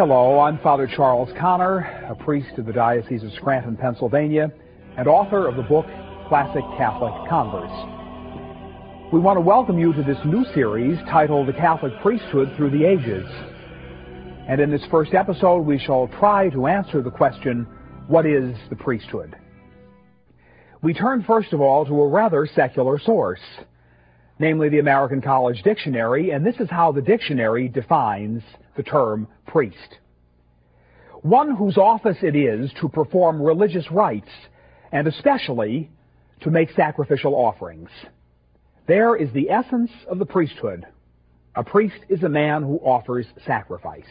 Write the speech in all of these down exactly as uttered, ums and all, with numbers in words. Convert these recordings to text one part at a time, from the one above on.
Hello, I'm Father Charles Connor, a priest of the Diocese of Scranton, Pennsylvania, and author of the book Classic Catholic Converts. We want to welcome you to this new series titled The Catholic Priesthood Through the Ages. And in this first episode, we shall try to answer the question, what is the priesthood? We turn first of all to a rather secular source, namely the American College Dictionary, and this is how the dictionary defines the term priest. One whose office it is to perform religious rites, and especially to make sacrificial offerings. There is the essence of the priesthood. A priest is a man who offers sacrifice.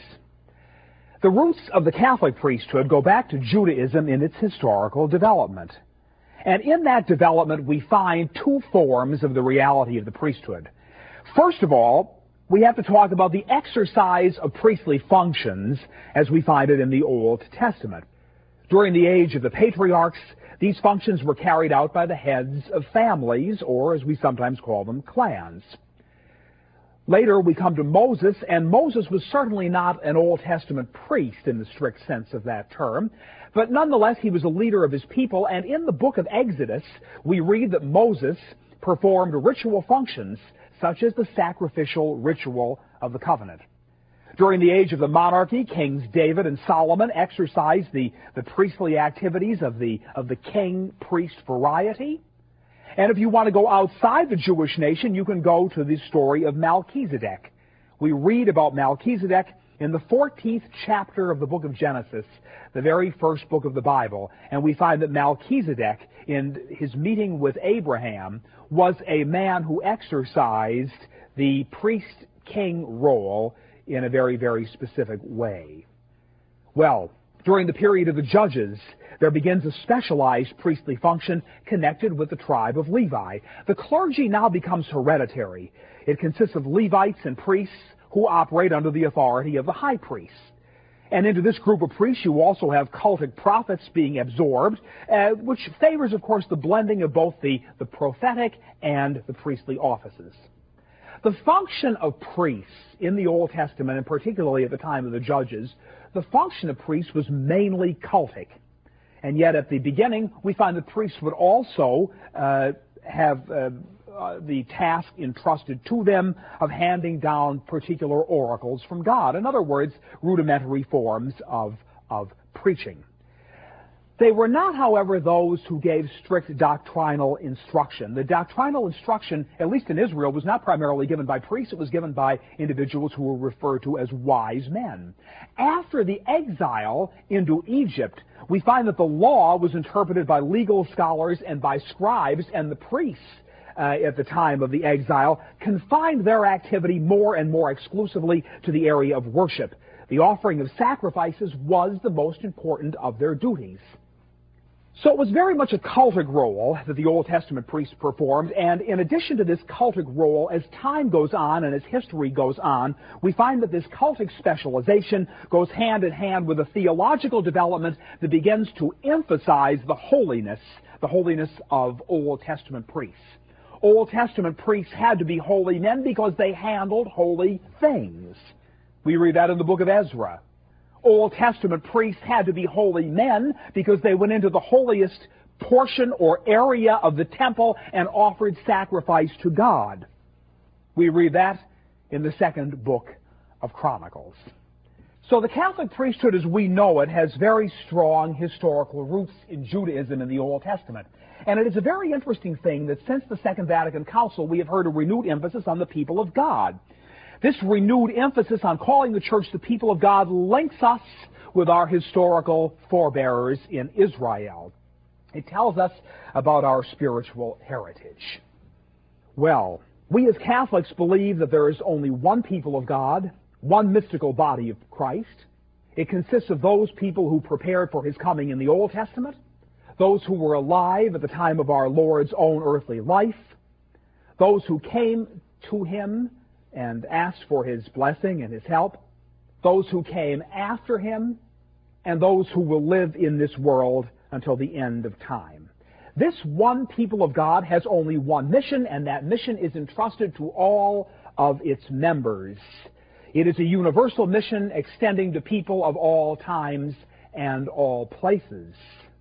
The roots of the Catholic priesthood go back to Judaism in its historical development. And in that development, we find two forms of the reality of the priesthood. First of all, we have to talk about the exercise of priestly functions as we find it in the Old Testament. During the age of the patriarchs, these functions were carried out by the heads of families, or as we sometimes call them, clans. Later, we come to Moses, and Moses was certainly not an Old Testament priest in the strict sense of that term, but nonetheless, he was a leader of his people, and in the book of Exodus, we read that Moses performed ritual functions, such as the sacrificial ritual of the covenant. During the age of the monarchy, Kings David and Solomon exercised the, the priestly activities of the, of the king-priest variety. And if you want to go outside the Jewish nation, you can go to the story of Melchizedek. We read about Melchizedek in the fourteenth chapter of the book of Genesis, the very first book of the Bible, and we find that Melchizedek, in his meeting with Abraham, was a man who exercised the priest-king role in a very, very specific way. Well, during the period of the Judges, there begins a specialized priestly function connected with the tribe of Levi. The clergy now becomes hereditary. It consists of Levites and priests who operate under the authority of the high priest. And into this group of priests, you also have cultic prophets being absorbed, uh, which favors, of course, the blending of both the, the prophetic and the priestly offices. The function of priests in the Old Testament, and particularly at the time of the Judges, the function of priests was mainly cultic. And yet at the beginning, we find that priests would also uh, have uh, uh, the task entrusted to them of handing down particular oracles from God. In other words, rudimentary forms of, of preaching. They were not, however, those who gave strict doctrinal instruction. The doctrinal instruction, at least in Israel, was not primarily given by priests. It was given by individuals who were referred to as wise men. After the exile into Egypt, we find that the law was interpreted by legal scholars and by scribes, and the priests uh, at the time of the exile confined their activity more and more exclusively to the area of worship. The offering of sacrifices was the most important of their duties. So it was very much a cultic role that the Old Testament priests performed, and in addition to this cultic role, as time goes on and as history goes on, we find that this cultic specialization goes hand in hand with a theological development that begins to emphasize the holiness, the holiness of Old Testament priests. Old Testament priests had to be holy men because they handled holy things. We read that in the book of Ezra. Old Testament priests had to be holy men because they went into the holiest portion or area of the temple and offered sacrifice to God. We read that in the second book of Chronicles. So the Catholic priesthood as we know it has very strong historical roots in Judaism in the Old Testament. And it is a very interesting thing that since the Second Vatican Council we have heard a renewed emphasis on the people of God. This renewed emphasis on calling the church the people of God links us with our historical forebearers in Israel. It tells us about our spiritual heritage. Well, we as Catholics believe that there is only one people of God, one mystical body of Christ. It consists of those people who prepared for His coming in the Old Testament, those who were alive at the time of our Lord's own earthly life, those who came to Him and asked for His blessing and His help, those who came after Him, and those who will live in this world until the end of time. This one people of God has only one mission, and that mission is entrusted to all of its members. It is a universal mission extending to people of all times and all places.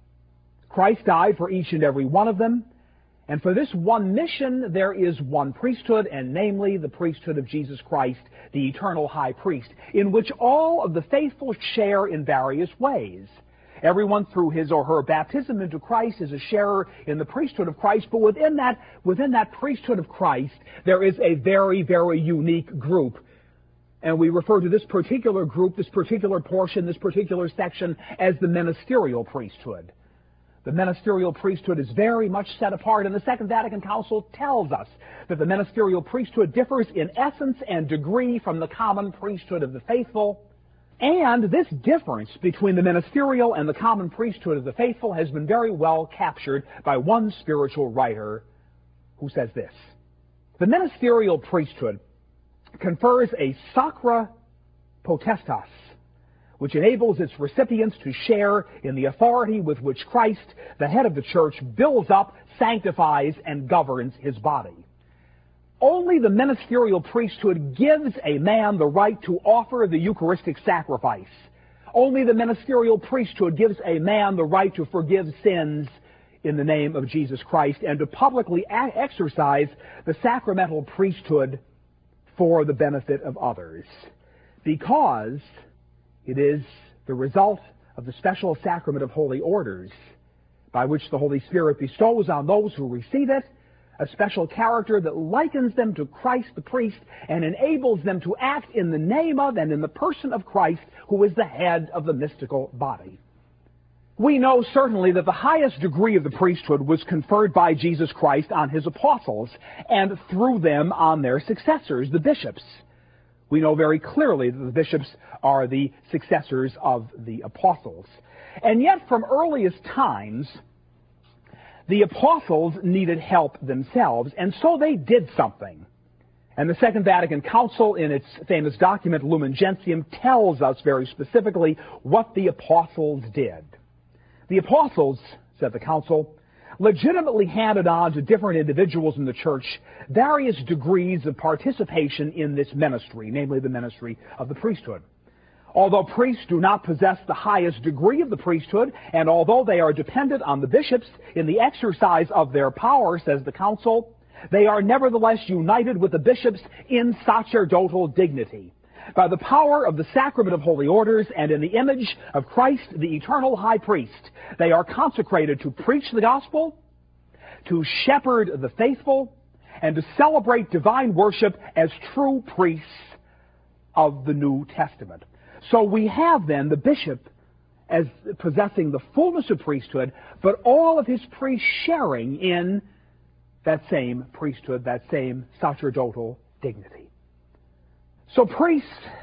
Christ died for each and every one of them, and for this one mission there is one priesthood, and namely the priesthood of Jesus Christ, the eternal high priest, in which all of the faithful share in various ways. Everyone through his or her baptism into Christ is a sharer in the priesthood of Christ, but within that, within that priesthood of Christ, there is a very, very unique group. And we refer to this particular group, this particular portion, this particular section as the ministerial priesthood. The ministerial priesthood is very much set apart, and the Second Vatican Council tells us that the ministerial priesthood differs in essence and degree from the common priesthood of the faithful. And this difference between the ministerial and the common priesthood of the faithful has been very well captured by one spiritual writer who says this: the ministerial priesthood confers a sacra potestas, which enables its recipients to share in the authority with which Christ, the head of the church, builds up, sanctifies, and governs his body. Only the ministerial priesthood gives a man the right to offer the Eucharistic sacrifice. Only the ministerial priesthood gives a man the right to forgive sins in the name of Jesus Christ and to publicly a- exercise the sacramental priesthood for the benefit of others, because it is the result of the special sacrament of holy orders by which the Holy Spirit bestows on those who receive it a special character that likens them to Christ the priest and enables them to act in the name of and in the person of Christ, who is the head of the mystical body. We know certainly that the highest degree of the priesthood was conferred by Jesus Christ on his apostles, and through them on their successors, the bishops. We know very clearly that the bishops are the successors of the apostles. And yet, from earliest times, the apostles needed help themselves, and so they did something. And the Second Vatican Council, in its famous document Lumen Gentium, tells us very specifically what the apostles did. The apostles, said the Council, legitimately handed on to different individuals in the church various degrees of participation in this ministry, namely the ministry of the priesthood. Although priests do not possess the highest degree of the priesthood, and although they are dependent on the bishops in the exercise of their power, says the Council, they are nevertheless united with the bishops in sacerdotal dignity. By the power of the sacrament of holy orders and in the image of Christ, the eternal high priest, they are consecrated to preach the gospel, to shepherd the faithful, and to celebrate divine worship as true priests of the New Testament. So we have then the bishop as possessing the fullness of priesthood, but all of his priests sharing in that same priesthood, that same sacerdotal dignity. So priests,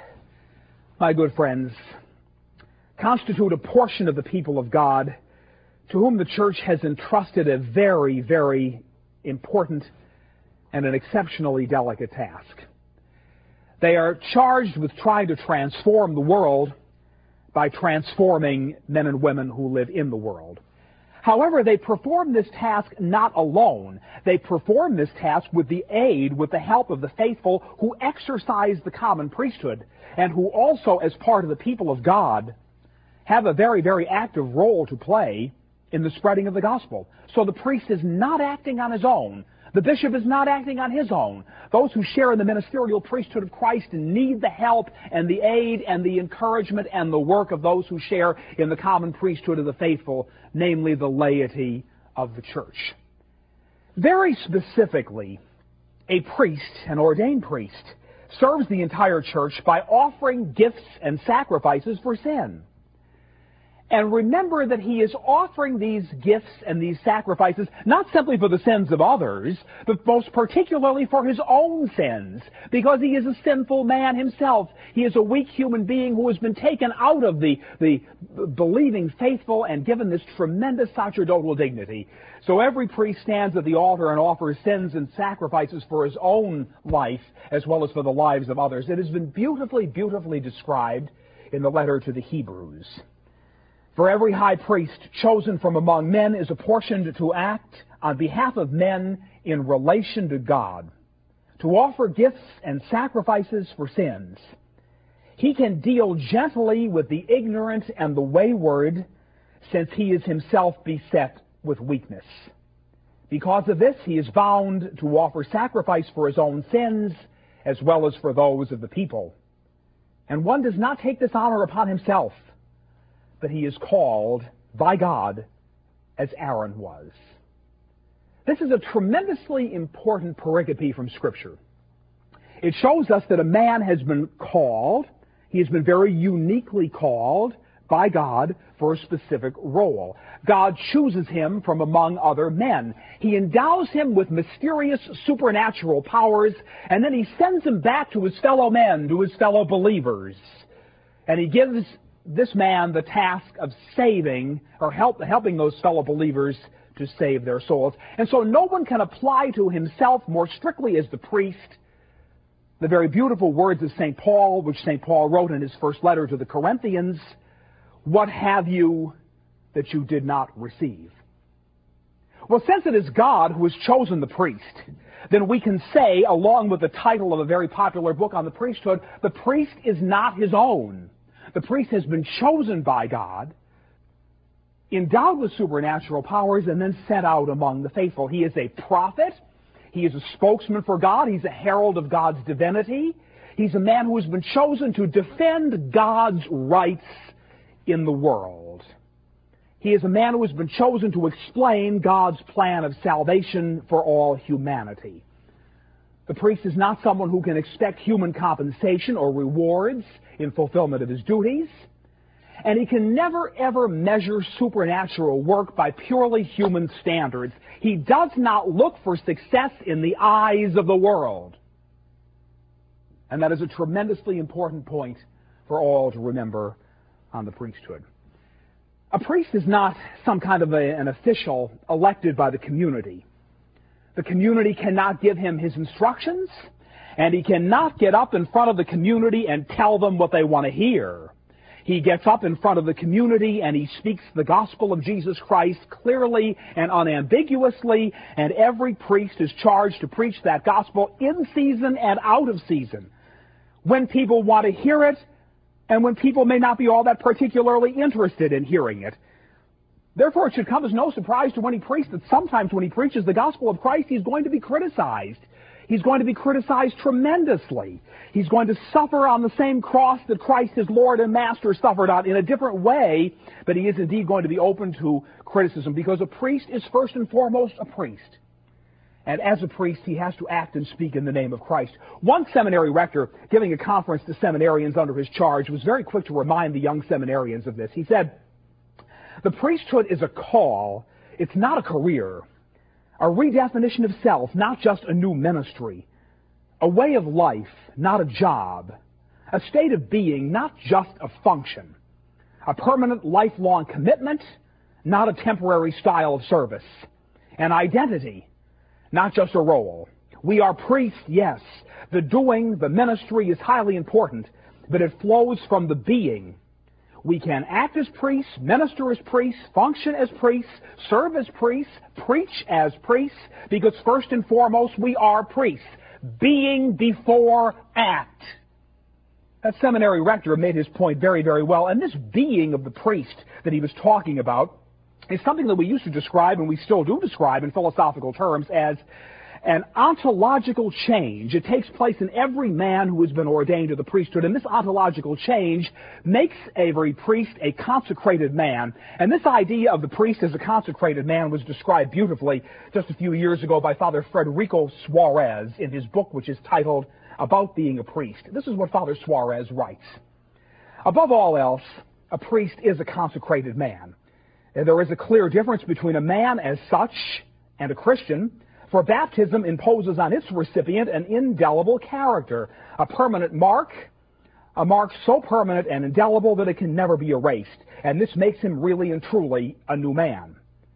my good friends, constitute a portion of the people of God to whom the church has entrusted a very, very important and an exceptionally delicate task. They are charged with trying to transform the world by transforming men and women who live in the world. However, they perform this task not alone. They perform this task with the aid, with the help of the faithful who exercise the common priesthood and who also, as part of the people of God, have a very, very active role to play in the spreading of the gospel. So the priest is not acting on his own. The bishop is not acting on his own. Those who share in the ministerial priesthood of Christ need the help and the aid and the encouragement and the work of those who share in the common priesthood of the faithful, namely the laity of the church. Very specifically, a priest, an ordained priest, serves the entire church by offering gifts and sacrifices for sin. And remember that he is offering these gifts and these sacrifices not simply for the sins of others, but most particularly for his own sins, because he is a sinful man himself. He is a weak human being who has been taken out of the, the believing faithful and given this tremendous sacerdotal dignity. So every priest stands at the altar and offers sins and sacrifices for his own life as well as for the lives of others. It has been beautifully, beautifully described in the letter to the Hebrews. For every high priest chosen from among men is apportioned to act on behalf of men in relation to God, to offer gifts and sacrifices for sins, He can deal gently with the ignorant and the wayward, since he is himself beset with weakness. Because of this, he is bound to offer sacrifice for his own sins as well as for those of the people. And one does not take this honor upon himself, but he is called by God as Aaron was. This is a tremendously important pericope from Scripture. It shows us that a man has been called, he has been very uniquely called by God for a specific role. God chooses him from among other men. He endows him with mysterious supernatural powers, and then he sends him back to his fellow men, to his fellow believers. And he gives this man the task of saving, or help, helping those fellow believers to save their souls. And so no one can apply to himself more strictly as the priest the very beautiful words of Saint Paul, which Saint Paul wrote in his first letter to the Corinthians, "What have you that you did not receive?" Well, since it is God who has chosen the priest, then we can say, along with the title of a very popular book on the priesthood, the priest is not his own. The priest has been chosen by God, endowed with supernatural powers, and then sent out among the faithful. He is a prophet. He is a spokesman for God. He's a herald of God's divinity. He's a man who has been chosen to defend God's rights in the world. He is a man who has been chosen to explain God's plan of salvation for all humanity. The priest is not someone who can expect human compensation or rewards in fulfillment of his duties. And he can never, ever measure supernatural work by purely human standards. He does not look for success in the eyes of the world. And that is a tremendously important point for all to remember on the priesthood. A priest is not some kind of a, an official elected by the community. The community cannot give him his instructions, and he cannot get up in front of the community and tell them what they want to hear. He gets up in front of the community and he speaks the gospel of Jesus Christ clearly and unambiguously, and every priest is charged to preach that gospel in season and out of season, when people want to hear it and when people may not be all that particularly interested in hearing it. Therefore, it should come as no surprise to any priest that sometimes when he preaches the gospel of Christ, he's going to be criticized. He's going to be criticized tremendously. He's going to suffer on the same cross that Christ, his Lord and Master, suffered on in a different way, but he is indeed going to be open to criticism, because a priest is first and foremost a priest. And as a priest, he has to act and speak in the name of Christ. One seminary rector, giving a conference to seminarians under his charge, was very quick to remind the young seminarians of this. He said, "The priesthood is a call. It's not a career. A redefinition of self, not just a new ministry. A way of life, not a job. A state of being, not just a function. A permanent, lifelong commitment, not a temporary style of service. An identity, not just a role. We are priests, yes. The doing, the ministry is highly important, but it flows from the being. We can act as priests, minister as priests, function as priests, serve as priests, preach as priests, because first and foremost we are priests. Being before act." That seminary rector made his point very, very well. And this being of the priest that he was talking about is something that we used to describe, and we still do describe in philosophical terms, as an ontological change. It takes place in every man who has been ordained to the priesthood, and this ontological change makes every priest a consecrated man. And this idea of the priest as a consecrated man was described beautifully just a few years ago by Father Federico Suarez in his book, which is titled About Being a Priest. This is what Father Suarez writes. "Above all else, a priest is a consecrated man. And there is a clear difference between a man as such and a Christian, for baptism imposes on its recipient an indelible character, a permanent mark, a mark so permanent and indelible that it can never be erased. And this makes him really and truly a new man.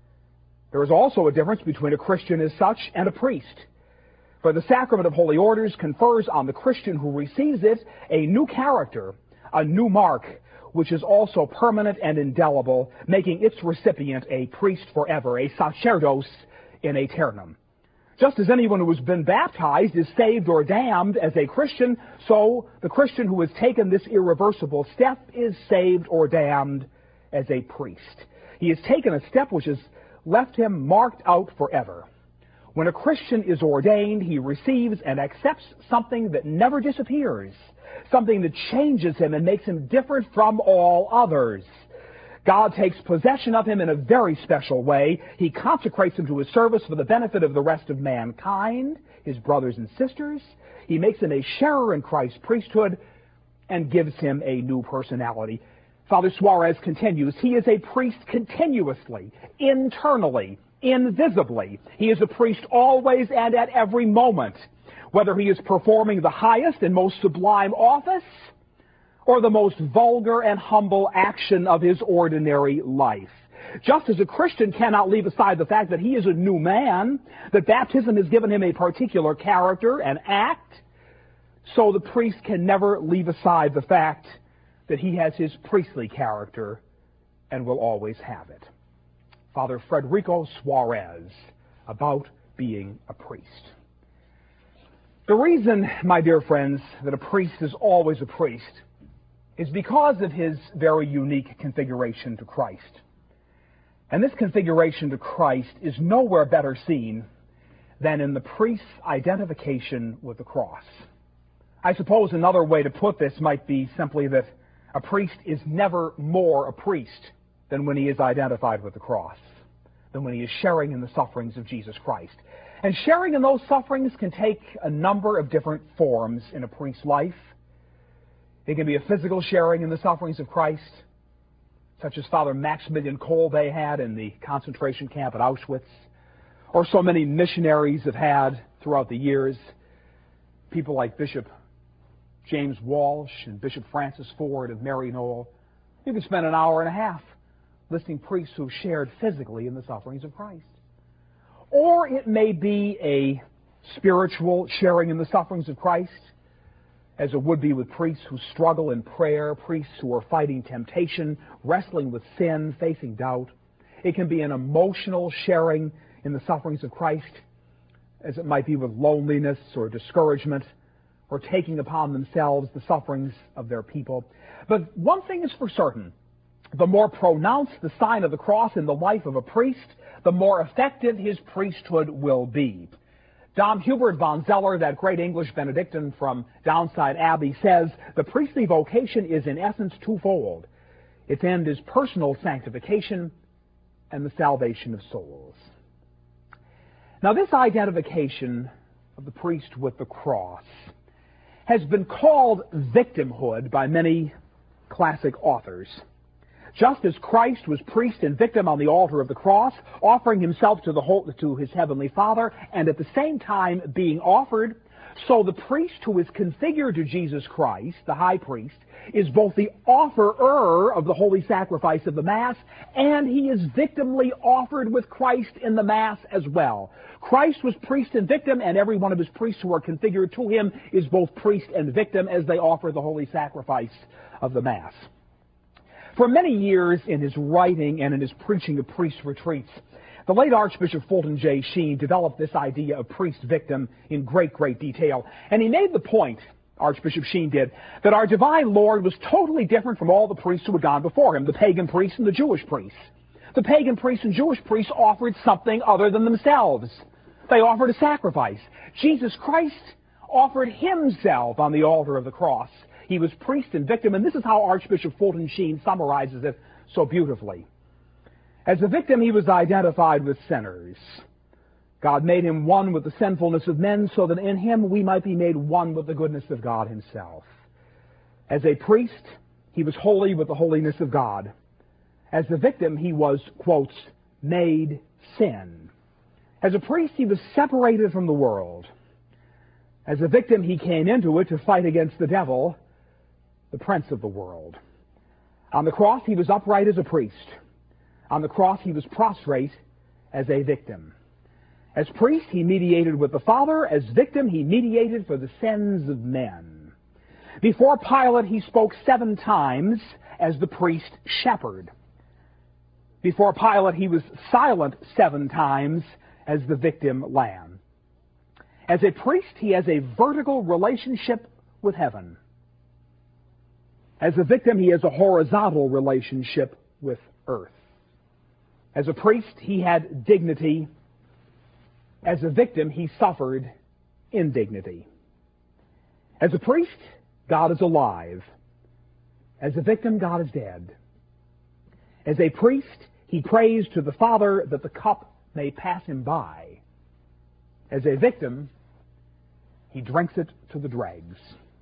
There is also a difference between a Christian as such and a priest. For the sacrament of holy orders confers on the Christian who receives it a new character, a new mark, which is also permanent and indelible, making its recipient a priest forever, a sacerdos in aeternum." Just as anyone who has been baptized is saved or damned as a Christian, so the Christian who has taken this irreversible step is saved or damned as a priest. He has taken a step which has left him marked out forever. When a Christian is ordained, he receives and accepts something that never disappears, something that changes him and makes him different from all others. God takes possession of him in a very special way. He consecrates him to his service for the benefit of the rest of mankind, his brothers and sisters. He makes him a sharer in Christ's priesthood and gives him a new personality. Father Suarez continues, he is a priest continuously, internally, invisibly. He is a priest always and at every moment, whether he is performing the highest and most sublime office or the most vulgar and humble action of his ordinary life. Just as a Christian cannot leave aside the fact that he is a new man, that baptism has given him a particular character and act, so the priest can never leave aside the fact that he has his priestly character and will always have it. Father Frederico Suarez, about being a priest. The reason, my dear friends, that a priest is always a priest is because of his very unique configuration to Christ. And this configuration to Christ is nowhere better seen than in the priest's identification with the cross. I suppose another way to put this might be simply that a priest is never more a priest than when he is identified with the cross, than when he is sharing in the sufferings of Jesus Christ. And sharing in those sufferings can take a number of different forms in a priest's life. It can be a physical sharing in the sufferings of Christ, such as Father Maximilian Kolbe had in the concentration camp at Auschwitz, or so many missionaries have had throughout the years. People like Bishop James Walsh and Bishop Francis Ford of Maryknoll. You can spend an hour and a half listing priests who shared physically in the sufferings of Christ. Or it may be a spiritual sharing in the sufferings of Christ, as it would be with priests who struggle in prayer, priests who are fighting temptation, wrestling with sin, facing doubt. It can be an emotional sharing in the sufferings of Christ, as it might be with loneliness or discouragement, or taking upon themselves the sufferings of their people. But one thing is for certain. The more pronounced the sign of the cross in the life of a priest, the more effective his priesthood will be. Dom Hubert von Zeller, that great English Benedictine from Downside Abbey, says, the priestly vocation is in essence twofold. Its end is personal sanctification and the salvation of souls. Now, this identification of the priest with the cross has been called victimhood by many classic authors. Just as Christ was priest and victim on the altar of the cross, offering himself to the whole, to his heavenly Father, and at the same time being offered, so the priest who is configured to Jesus Christ, the high priest, is both the offerer of the holy sacrifice of the Mass, and he is victimly offered with Christ in the Mass as well. Christ was priest and victim, and every one of his priests who are configured to him is both priest and victim as they offer the holy sacrifice of the Mass. For many years in his writing and in his preaching of priest retreats, the late Archbishop Fulton J. Sheen developed this idea of priest-victim in great, great detail. And he made the point, Archbishop Sheen did, that our divine Lord was totally different from all the priests who had gone before him, the pagan priests and the Jewish priests. The pagan priests and Jewish priests offered something other than themselves. They offered a sacrifice. Jesus Christ offered himself on the altar of the cross. He was priest and victim, and this is how Archbishop Fulton Sheen summarizes it so beautifully. As a victim, he was identified with sinners. God made him one with the sinfulness of men so that in him we might be made one with the goodness of God himself. As a priest, he was holy with the holiness of God. As the victim, he was, quotes, made sin. As a priest, he was separated from the world. As a victim, he came into it to fight against the devil, the prince of the world. On the cross, he was upright as a priest. On the cross, he was prostrate as a victim. As priest, he mediated with the Father. As victim, he mediated for the sins of men. Before Pilate, he spoke seven times as the priest shepherd. Before Pilate, he was silent seven times as the victim lamb. As a priest, he has a vertical relationship with heaven. As a victim, he has a horizontal relationship with earth. As a priest, he had dignity. As a victim, he suffered indignity. As a priest, God is alive. As a victim, God is dead. As a priest, he prays to the Father that the cup may pass him by. As a victim, he drinks it to the dregs.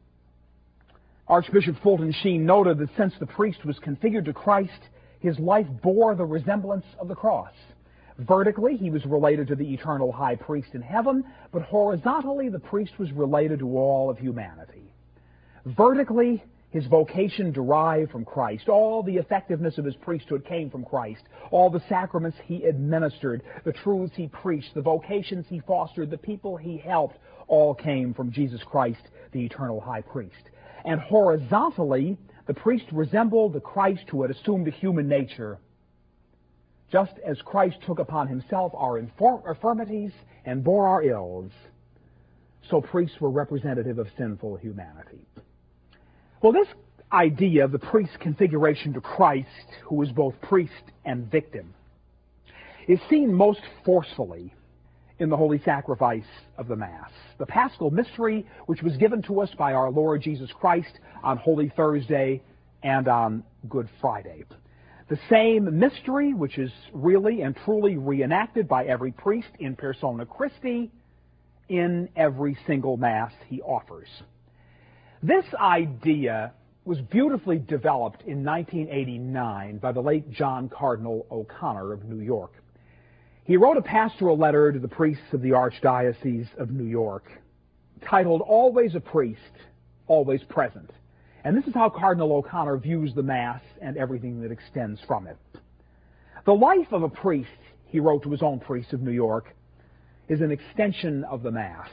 Archbishop Fulton Sheen noted that since the priest was configured to Christ, his life bore the resemblance of the cross. Vertically, he was related to the eternal high priest in heaven, but horizontally, the priest was related to all of humanity. Vertically, his vocation derived from Christ. All the effectiveness of his priesthood came from Christ. All the sacraments he administered, the truths he preached, the vocations he fostered, the people he helped, all came from Jesus Christ, the eternal high priest. And horizontally, the priest resembled the Christ who had assumed a human nature, just as Christ took upon himself our infirmities and bore our ills. So priests were representative of sinful humanity. Well, this idea of the priest's configuration to Christ, who is both priest and victim, is seen most forcefully in the holy sacrifice of the Mass, the Paschal mystery which was given to us by our Lord Jesus Christ on Holy Thursday and on Good Friday. The same mystery which is really and truly reenacted by every priest in persona Christi in every single Mass he offers. This idea was beautifully developed in nineteen eighty-nine by the late John Cardinal O'Connor of New York. He wrote a pastoral letter to the priests of the Archdiocese of New York titled Always a Priest, Always Present. And this is how Cardinal O'Connor views the Mass and everything that extends from it. The life of a priest, he wrote to his own priests of New York, is an extension of the Mass.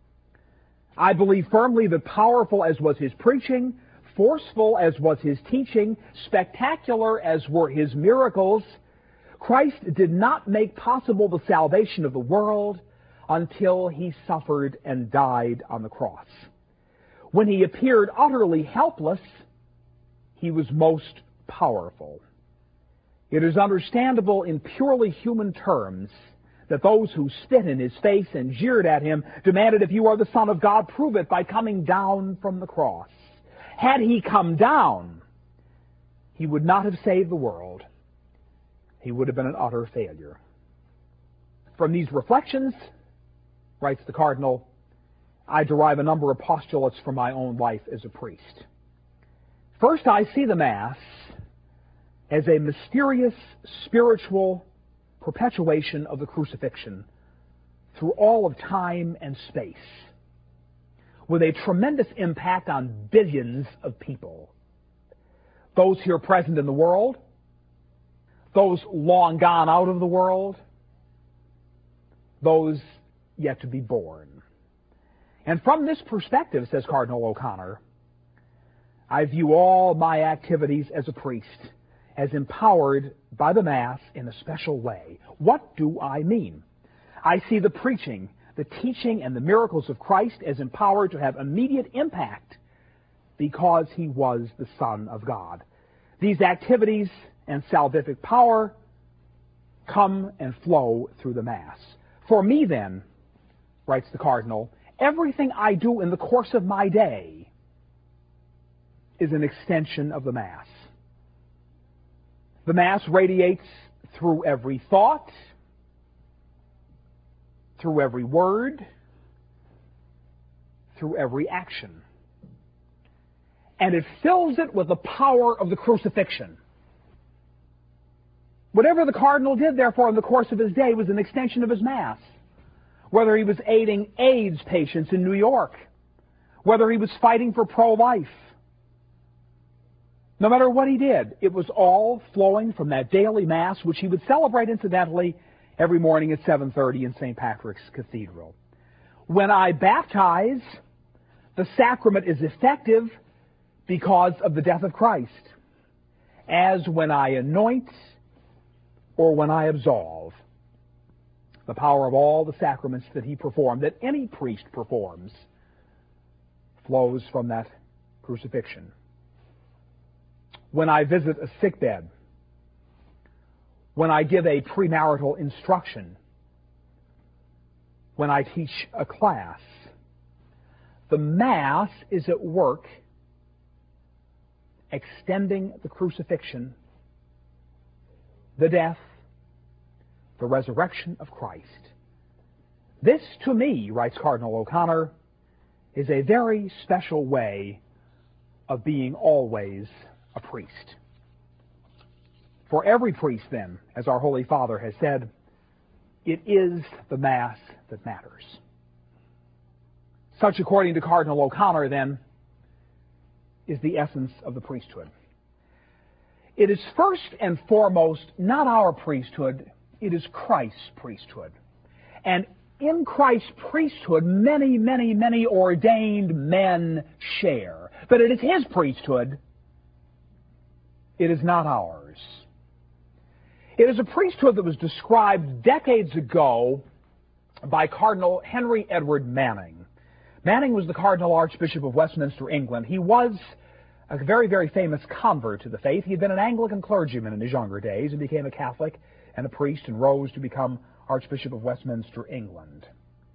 I believe firmly that powerful as was his preaching, forceful as was his teaching, spectacular as were his miracles, Christ did not make possible the salvation of the world until he suffered and died on the cross. When he appeared utterly helpless, he was most powerful. It is understandable in purely human terms that those who spit in his face and jeered at him demanded, if you are the Son of God, prove it by coming down from the cross. Had he come down, he would not have saved the world. He would have been an utter failure. From these reflections, writes the Cardinal, I derive a number of postulates from my own life as a priest. First, I see the Mass as a mysterious spiritual perpetuation of the crucifixion through all of time and space, with a tremendous impact on billions of people. Those here present in the world, those long gone out of the world, those yet to be born. And from this perspective, says Cardinal O'Connor, I view all my activities as a priest as empowered by the Mass in a special way. What do I mean? I see the preaching, the teaching, and the miracles of Christ as empowered to have immediate impact because he was the Son of God. These activities and salvific power come and flow through the Mass. For me, then, writes the Cardinal, everything I do in the course of my day is an extension of the Mass. The Mass radiates through every thought, through every word, through every action. And it fills it with the power of the crucifixion. Whatever the Cardinal did, therefore, in the course of his day was an extension of his Mass. Whether he was aiding AIDS patients in New York, whether he was fighting for pro-life, no matter what he did, it was all flowing from that daily Mass, which he would celebrate, incidentally, every morning at seven thirty in Saint Patrick's Cathedral. When I baptize, the sacrament is effective because of the death of Christ, as when I anoint or when I absolve. the power of all the sacraments that he performed, that any priest performs, flows from that crucifixion. When I visit a sickbed, when I give a premarital instruction, when I teach a class, the Mass is at work extending the crucifixion, the death, the resurrection of Christ. This, to me, writes Cardinal O'Connor, is a very special way of being always a priest. For every priest, then, as our Holy Father has said, it is the Mass that matters. Such, according to Cardinal O'Connor, then, is the essence of the priesthood. It is first and foremost not our priesthood, it is Christ's priesthood. And in Christ's priesthood, many, many, many ordained men share. But it is His priesthood. It is not ours. It is a priesthood that was described decades ago by Cardinal Henry Edward Manning. Manning was the Cardinal Archbishop of Westminster, England. He was a very, very famous convert to the faith. He had been an Anglican clergyman in his younger days and became a Catholic and a priest and rose to become Archbishop of Westminster, England.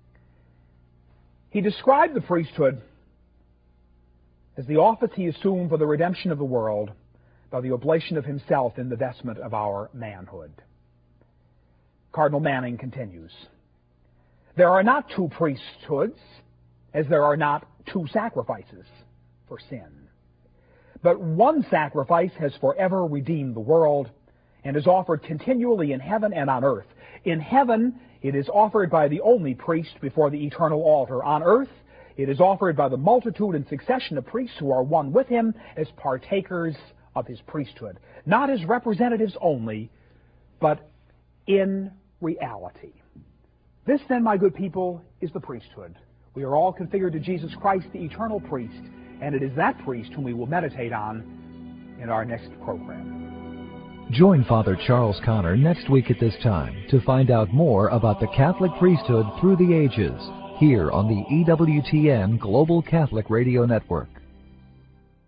He described the priesthood as the office he assumed for the redemption of the world by the oblation of himself in the vestment of our manhood. Cardinal Manning continues, there are not two priesthoods, as there are not two sacrifices for sin. But one sacrifice has forever redeemed the world and is offered continually in heaven and on earth. In heaven, it is offered by the only priest before the eternal altar. On earth, it is offered by the multitude and succession of priests who are one with him as partakers of his priesthood. Not as representatives only, but in reality. This, then, my good people, is the priesthood. We are all configured to Jesus Christ, the eternal priest, and it is that priest whom we will meditate on in our next program. Join Father Charles Connor next week at this time to find out more about the Catholic priesthood through the ages, here on the E W T N Global Catholic Radio Network.